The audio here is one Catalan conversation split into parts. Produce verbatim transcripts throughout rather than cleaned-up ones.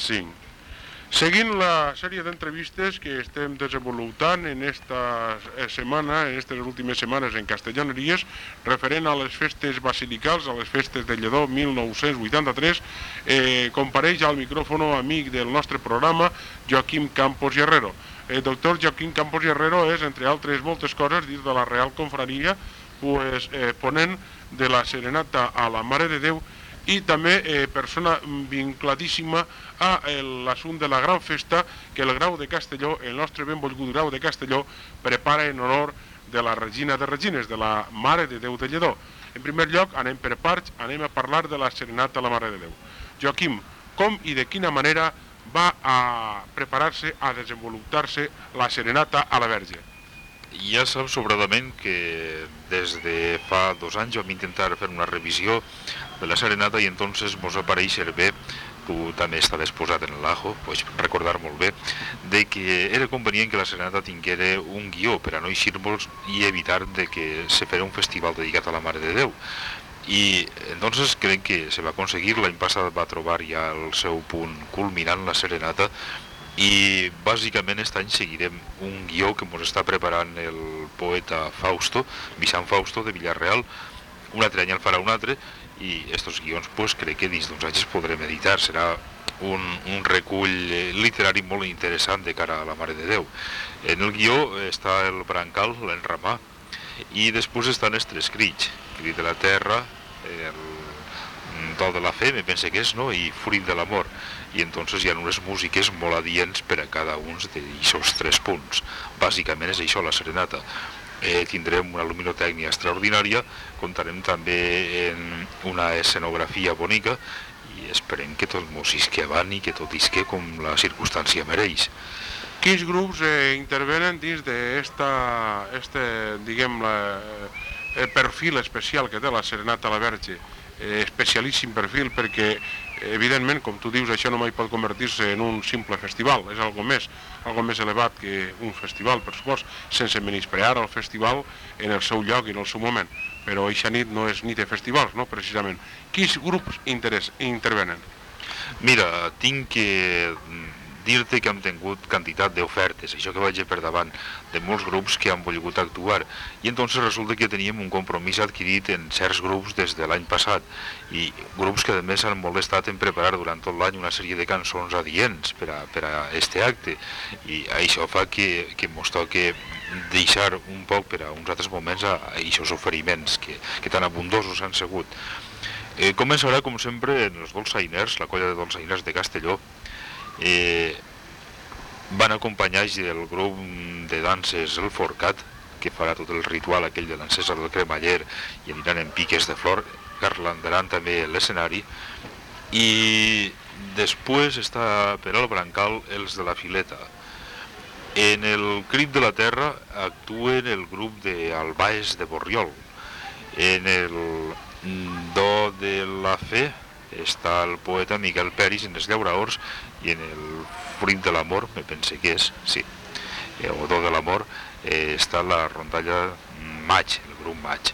cinc. Seguint la sèrie d'entrevistes que estem desenvolupant en esta setmana, en aquestes últimes setmanes en Castellaneries, referent a les festes basilicals, a les festes de Lledó mil nou-cents vuitanta-tres, eh, compareix al micròfon amic del nostre programa, Joaquim Campos i Herrero. El doctor Joaquim Campos i Herrero és, entre altres moltes coses, dins de la Real Confraria, pues, eh, ponent de la Serenata a la Mare de Déu, i també eh, persona vincladíssima a l'assumpte de la gran festa que el Grau de Castelló, el nostre benvolgut Grau de Castelló, prepara en honor de la Regina de Regines, de la Mare de Déu de Lledó. En primer lloc, anem per parts, anem a parlar de la Serenata a la Mare de Déu. Joaquim, com i de quina manera va a preparar-se, a desenvolupar-se la Serenata a la Verge? Ja saps sobradament que des de fa dos anys vam intentar fer una revisió de la Serenata i entonces mos apareix bé, tu també estaves posat en l'ajo, pots recordar molt bé, de que era convenient que la Serenata tinguera un guió per a no eixir-nos i evitar de que se fera un festival dedicat a la Mare de Déu. I entonces crec que se va aconseguir, l'any passat va trobar ja el seu punt culminant la Serenata, i bàsicament aquest any seguirem un guió que ens està preparant el poeta Fausto, Vicent Fausto de Villarreal. Un altre any el farà un altre i aquests guions pues, crec que dins d'uns anys es podrem editar. Serà un, un recull literari molt interessant de cara a la Mare de Déu. En el guió està el brancal, l'enramar, i després estan els tres crits, crit de la terra, el do de la fe, me pense que és, no? I fruit de l'amor. I entonces hi ha unes músiques molt adients per a cada un d'aquests tres punts. Bàsicament és això, la Serenata. Eh, tindrem una luminotècnia extraordinària, comptarem també en una escenografia bonica i esperem que tot mos isque avant i que tot isque com la circumstància mereix. Quins grups eh, intervenen dins d'este, este, diguem, la, el perfil especial que té la Serenata a la Verge? Eh, especialíssim perfil perquè evidentment, com tu dius, això no mai pot convertir-se en un simple festival, és algo més, algo més elevat que un festival, per supost, sense menysprear el festival en el seu lloc i en el seu moment, però eixa nit no és nit de festivals, no, precisament. Quins grups interès, intervenen? Mira, tinc que dir-te que hem tingut quantitat d'ofertes, això que vaig per davant, de molts grups que han volgut actuar, i entonces resulta que teníem un compromís adquirit en certs grups des de l'any passat, i grups que a més han molestat en preparar durant tot l'any una sèrie de cançons adients per a, per a este acte, i això fa que, que mos toque deixar un poc per a uns altres moments a aquests oferiments que, que tan abundosos han sigut. Eh, començarà, com sempre, en els dolçainers, la colla de dolçainers de Castelló. Eh, van acompanyar del grup de danses El Forcat, que farà tot el ritual aquell de l'encesa del cremaller i aniran en piques de flor, garlandaran també l'escenari, i després està per al brancal els de la fileta. En el crit de la terra actuen el grup d'Albaes de Borriol. En el do de la fe està el poeta Miquel Peris en els llauraors, i en el fruit de l'amor, me pense que és, sí, o do de l'amor, eh, està la rondalla Maig, el grup Maig.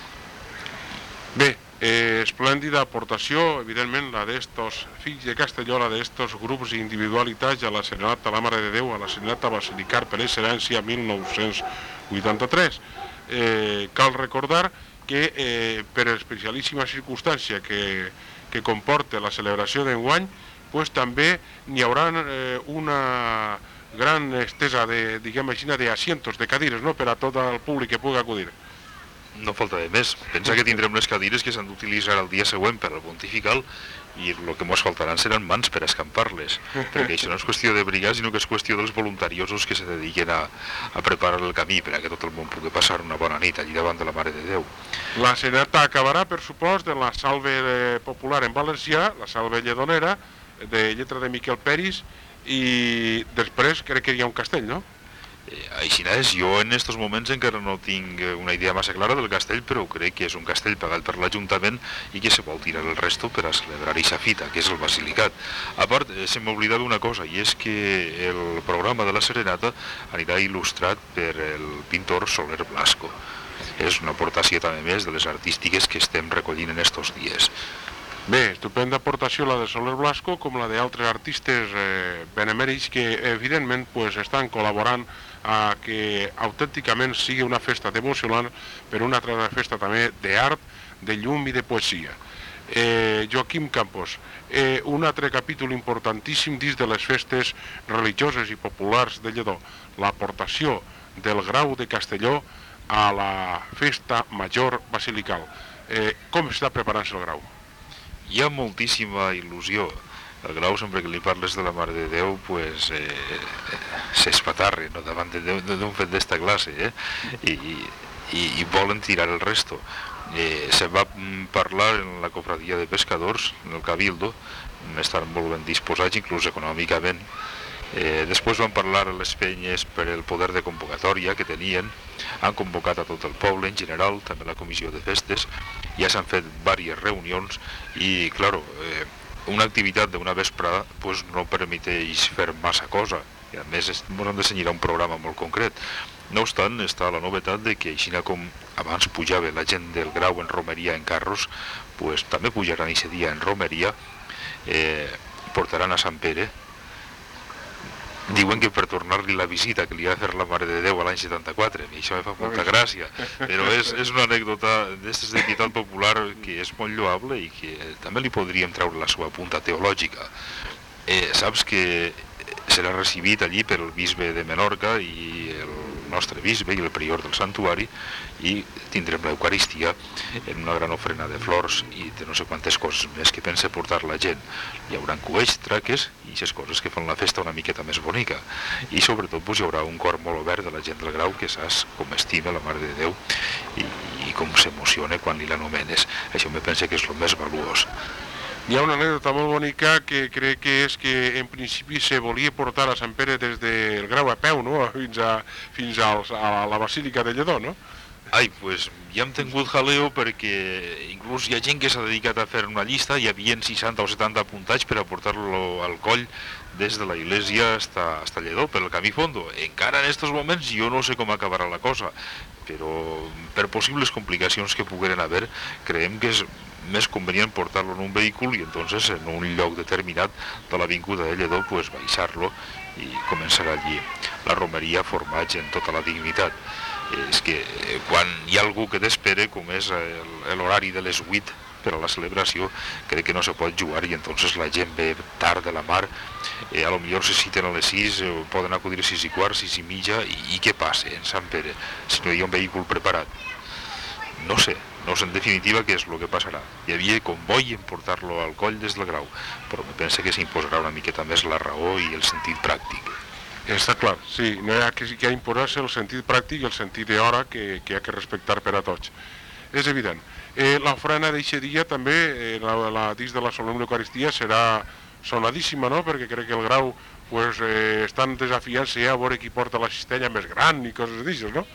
Bé, eh, esplèndida aportació, evidentment, la d'estos fills de Castelló, la d'estos grups i individualitats a la Serenata a la Mare de Déu, a la Serenata Basilicar per excel·lència mil nou-cents vuitanta-tres. Eh, cal recordar que eh, per especialíssima circumstància que, que comporta la celebració d'enguany, pues també n'hi haurà eh, una gran estesa de, diguem així, d'asientos, de cadires, no?, per a tot el públic que pugui acudir. No falta de més. Pensa que tindrem les cadires que s'han d'utilitzar el dia següent per al pontifical i el que ens faltaran seran mans per a escampar-les, perquè això no és qüestió de brigar, sinó que és qüestió dels voluntariosos que se dediquen a, a preparar el camí per a que tot el món pugui passar una bona nit allí davant de la Mare de Déu. La Serenata acabarà, per supost, en la salve popular en valencià, la salve lledonera, de lletra de Miquel Peris, i després crec que hi ha un castell, no? Eh, així és, jo en aquests moments encara no tinc una idea massa clara del castell, però crec que és un castell pagat per l'Ajuntament i que se vol tirar el resto per a celebrar aquesta fita, que és el Basilicat. A part, eh, se m'oblidava una cosa, i és que el programa de la Serenata anirà il·lustrat per el pintor Soler Blasco. És una aportació també més de les artístiques que estem recollint en estos dies. Bé, estupenda aportació la de Soler Blasco com la d'altres artistes eh, benemèrits que evidentment pues, estan col·laborant a que autènticament sigui una festa devocional, però una altra festa també d'art, de llum i de poesia. Eh, Joaquim Campos, eh, un altre capítol importantíssim dins de les festes religioses i populars de Lledó, l'aportació del Grau de Castelló a la festa major basilical. Eh, com està preparant-se el Grau? Hi ha moltíssima il·lusió. El Grau, sempre que li parles de la Mare de Déu, pues, eh, s'espatarre, no, davant d'un fet d'esta classe, eh? I, i, i volen tirar el resto. Eh, se va parlar en la cofradia de pescadors, en el Cabildo, estan molt ben disposats, inclús econòmicament. Eh, després van parlar a les penyes per el poder de convocatòria que tenien, han convocat a tot el poble en general, també la comissió de festes, ja s'han fet diverses reunions i, claro, eh, una activitat d'una vesprada pues, no permeteix fer massa cosa, i a més ens han de cenyir a un programa molt concret. No obstant, està la novetat de que així com abans pujava la gent del Grau en romeria en carros, pues, també pujaran aquest dia en romeria, eh, portaran a Sant Pere. Diuen que per tornar-li la visita que li va fer la Mare de Déu a l'any setanta-quatre, i això me fa molta gràcia, però és, és una anècdota d'aquestes de pietat popular que és molt lloable i que també li podríem treure la seva punta teològica. Eh, saps que serà recibit allí per el bisbe de Menorca i el nostre bisbe i el prior del santuari, i tindrem l'Eucaristia en una gran ofrena de flors i de no sé quantes coses més que pensa portar la gent. Hi haurà cuells, traques i aquestes coses que fan la festa una miqueta més bonica, i sobretot pues, hi haurà un cor molt obert de la gent del Grau que saps com estima la Mare de Déu i, i com s'emociona quan li l'anomenes. Això me pensa que és el més valuós. Hi ha una anècdota molt bonica que crec que és que en principi se volia portar a Sant Pere des del Grau a peu, no? fins, a, fins als, a la Basílica de Lledó, no? Ai, pues ja hem tingut jaleo perquè inclús hi ha gent que s'ha dedicat a fer una llista, hi havia seixanta o setanta apuntats per a portar-lo al coll des de la iglesia hasta, hasta Lledó, per el camí fondo. Encara en aquests moments jo no sé com acabarà la cosa, però per possibles complicacions que pogueren haver, creiem que és més convenient portar-lo en un vehícul i entonces en un lloc determinat de l'avinguda de Lledó pues, baixar-lo i començar allí la romeria formats en tota la dignitat. És que quan hi ha algú que t'espera, com és l'horari de les vuit per a la celebració, crec que no se pot jugar i entonces la gent ve tard de la mar, eh, a lo millor se citen a les sis, eh, poden acudir a sis i quart, sis i mitja, i, i què passa en Sant Pere si no hi ha un vehícul preparat? No sé, no sé en definitiva què és el que passarà. Hi havia convoi en portar-lo al coll des del Grau, però me pensa que s'imposarà una miqueta més la raó i el sentit pràctic. Està clar, sí, no hi ha que, que imposar-se el sentit pràctic i el sentit d'hora que, que hi ha que respectar per a tots. És evident. Eh, L'ofrena d'aquest dia també, eh, la, la, dins de la solemne Eucaristia, serà sonadíssima, no?, perquè crec que el Grau pues, eh, estan desafiant-se ja a veure qui porta la cistella més gran i coses d'això, no?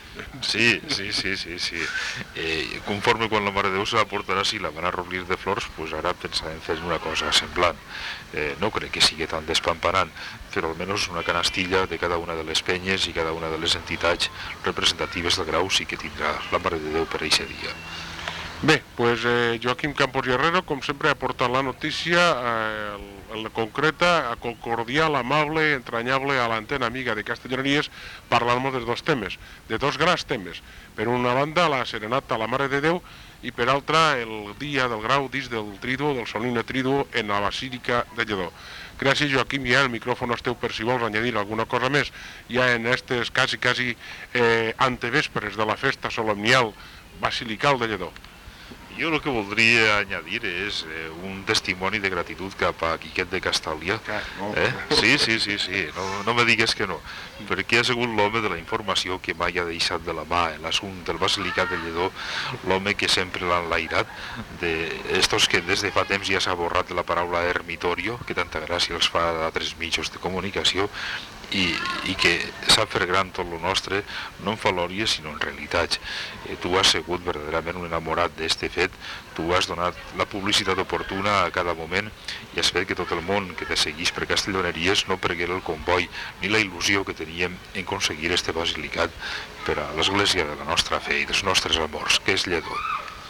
Sí, sí, sí, sí, sí. Eh, conforme quan la Mare de Déu se la portarà, si la van a roblir de flors, pues ara pensàvem fer una cosa semblant. Eh, no crec que sigui tan despampanant, però almenys una canastilla de cada una de les penyes i cada una de les entitats representatives del Grau sí que tindrà la Mare de Déu per aquest dia. Bé, pues eh, Joaquim Campos i Herrero, com sempre, ha portat la notícia eh, el, concreta, cordial, amable, entranyable a l'antena amiga de Castelloneries, parlant-nos de dos temes, de dos grans temes. Per una banda, la serenata a la Mare de Déu, i per altra, el dia del Grau dins del Triduo, del solemne Triduo, en la Basílica de Lledó. Gràcies, Joaquim, ja el micròfon és teu per si vols añadir alguna cosa més, ja en aquestes quasi, quasi eh, antevespres de la festa solemnial basilical de Lledó. Jo el que voldria añadir és eh, un testimoni de gratitud cap a Quiquet de Castàlia. Eh? Sí, sí, sí, sí, no, no me digues que no, perquè ha sigut l'home de la informació que mai ha deixat de la mà en l'assumpte del Basilicat de Lledó, l'home que sempre l'ha enlairat, d'estos que des de fa temps ja s'ha borrat de la paraula ermitorio, que tanta gràcia els fa d'altres mitjans de comunicació, i, i que sap fer gran tot el nostre, no en falòries sinó en realitats. Eh, tu has sigut verdaderament un enamorat d'este fet, tu has donat la publicitat oportuna a cada moment i has fet que tot el món que te seguís per Castelloneries no perguera el comboi ni la il·lusió que teníem en aconseguir este basilicat per a l'església de la nostra fe i dels nostres amors, que és Lledó.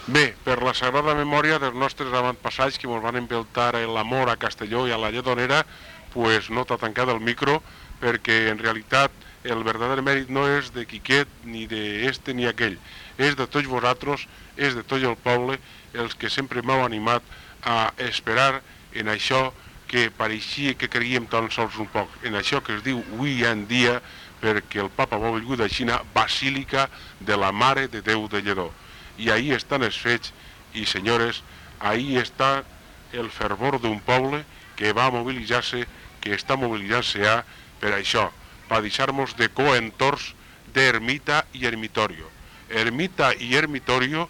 Bé, per la sagrada memòria dels nostres avantpassats que ens van empeltar l'amor a Castelló i a la Lledonera, pues no t'ha tancat el micro, perquè en realitat el verdader mèrit no és de Quiquet, ni d'este ni aquell, és de tots vosaltres, és de tot el poble, els que sempre m'heu animat a esperar en això que pareixia que creiem tan sols un poc, en això que es diu avui en dia, perquè el papa va volgut a Xina, Basílica de la Mare de Déu de Lledó. I ahí estan els fets, i senyores, ahí està el fervor d'un poble que va mobilitzar-se, que està mobilitzant-se ja per això, per deixar-nos de coentors d'ermita i ermitorio. Ermita i ermitorio,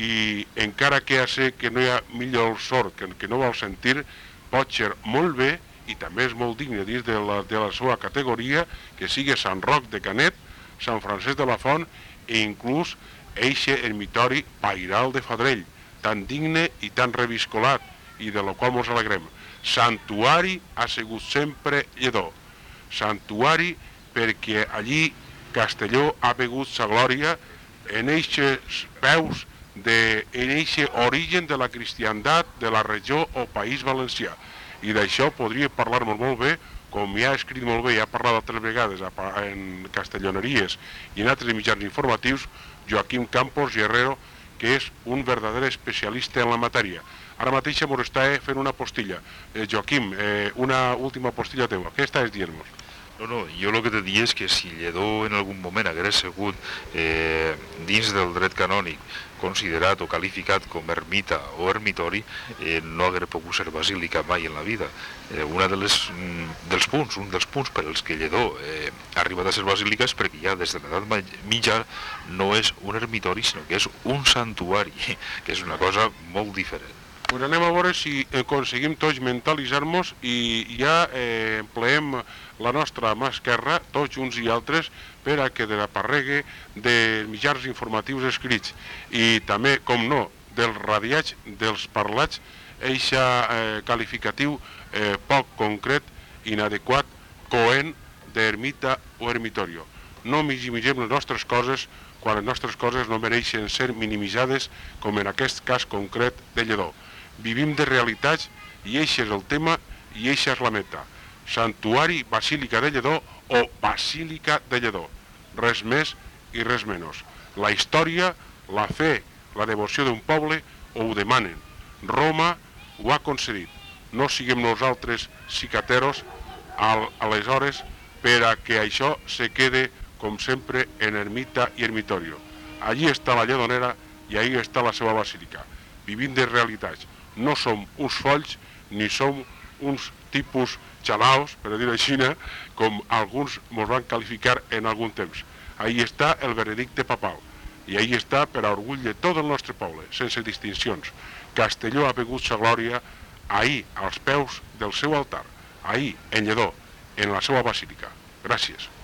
i encara que ja sé que no hi ha millor sort que, que no vol sentir, pot ser molt bé, i també és molt digne dins de la, de la seva categoria, que sigui Sant Roc de Canet, Sant Francesc de la Font, i inclús eixe ermitori pairal de Fadrell, tan digne i tan reviscolat, i de lo qual ens alegrem. Santuari ha sigut sempre Lledó. Santuari perquè allí Castelló ha begut sa glòria en eixes peus, de, en eixe origen de la cristiandat de la regió o País Valencià. I d'això podria parlar-nos molt bé, com ja ha escrit molt bé i ha parlat altres vegades en Castelloneries i en altres mitjans informatius, Joaquim Campos Guerrero, que és un verdader especialista en la matèria. Ara mateix ens està fent una postilla. Eh, Joaquim, eh, una última postilla teva. Què estàs dient-nos? No, no, jo el que te dic és que si Lledó en algun moment hagués sigut eh, dins del dret canònic considerat o qualificat com ermita o ermitori, eh, no hagués pogut ser basílica mai en la vida. Eh, una de les, dels punts, un dels punts per als que Lledó eh, ha arribat a ser basílica és perquè ja des de l'edat mitja no és un ermitori, sinó que és un santuari, que és una cosa molt diferent. Pues anem a veure si aconseguim tots mentalitzar-nos i ja eh, empleem la nostra mà esquerra, tots uns i altres, per a que de la parregue dels mitjans informatius escrits i també, com no, dels radiats, dels parlats, eixa eh, qualificatiu eh, poc concret, inadequat, coent d'ermita o ermitorio. No minimitzem les nostres coses quan les nostres coses no mereixen ser minimitzades, com en aquest cas concret de Lledó. Vivim de realitats i eixe és el tema i eixa és la meta. Santuari Basílica de Lledó o Basílica de Lledó. Res més i res menys. La història, la fe, la devoció d'un poble ho demanen. Roma ho ha concedit. No siguem nosaltres cicateros al, aleshores per a que això se quede, com sempre, en ermita i ermitorio. Allí està la Lledonera i ahí està la seva basílica. Vivim de realitats. No som uns folls ni som uns tipus xalaos, per dir-ho així, com alguns ens van qualificar en algun temps. Ahí està el veredicte papal, i ahí està per a orgull de tot el nostre poble, sense distincions. Castelló ha begut sa glòria ahí, als peus del seu altar, ahí, en Lledó, en la seva basílica. Gràcies.